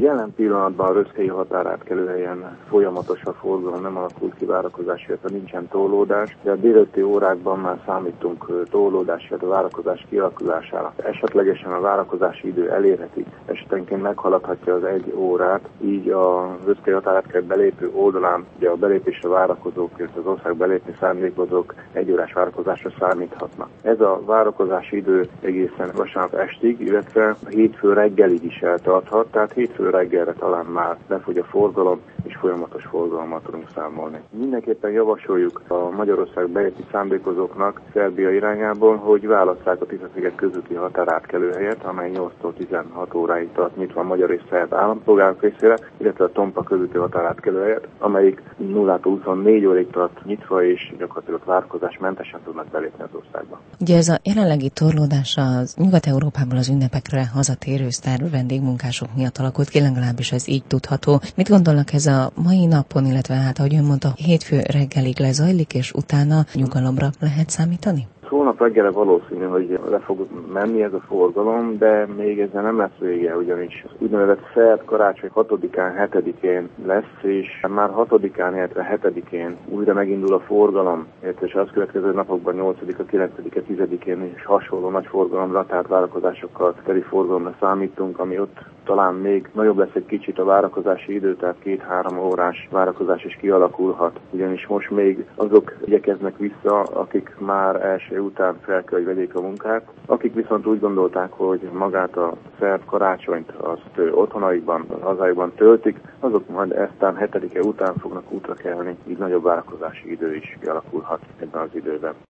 Jelen pillanatban a röszkei határátkelőhelyen folyamatos a forgalom, nem alakult ki várakozás, illetve nincsen torlódás, de a délelőtti órákban már számítunk torlódás, illetve várakozás kialakulására. Esetlegesen a várakozási idő elérheti, esetenként meghaladhatja az 1 órát, így a röszkei határátkelő belépő oldalán ugye a belépésre várakozók, illetve az ország belépni szándékozók 1 órás várakozásra számíthatnak. Ez a várakozási idő egészen vasárnap estig, illetve hétfő reggelig is eltarthat, tehát hétfő reggelre talán már lefogy a forgalom, és folyamatos forgalommal tudunk számolni. Mindenképpen javasoljuk a Magyarország belépni szándékozóknak Szerbia irányából, hogy válasszák a Tisza-sziget közúti határátkelőhelyet, amely 8-tól 16 óráig tart nyitva a magyar és szerb állampolgárok részére, illetve a Tompa közúti határátkelőhelyet, amelyik 0-tól 24 óráig tart nyitva, és gyakorlatilag várakozásmentesen tudnak belépni az országba. Ugye ez a jelenlegi torlódás az Nyugat-Európából az ünnepekre hazatérő sztár vendégmunkások miatt alakult ki, legalábbis ez így tudható. Mit gondolnak, ez a mai napon, illetve hát ahogy ön mondta, hétfő reggelig lezajlik, és utána nyugalomra lehet számítani? Holnap reggelre valószínű, hogy le fog menni ez a forgalom, de még ezzel nem lesz vége, ugyanis úgynevezett szerb karácsony 6-án, 7-én lesz, és már 6-án, illetve 7-én újra megindul a forgalom, és az következő napokban 8-a, 9-e, 10-én is hasonló nagy forgalomra, tehát várakozásokkal teli forgalomra számítunk, ami ott talán még nagyobb lesz egy kicsit a várakozási idő, tehát 2-3 órás várakozás is kialakulhat, ugyanis most még azok igyekeznek vissza, akik már első után fel kell, hogy vegyék a munkát. Akik viszont úgy gondolták, hogy magát a szerb karácsonyt azt otthonaikban, hazájukban töltik, azok majd eztán 7-e után fognak útra kelni, így nagyobb várakozási idő is kialakulhat ebben az időben.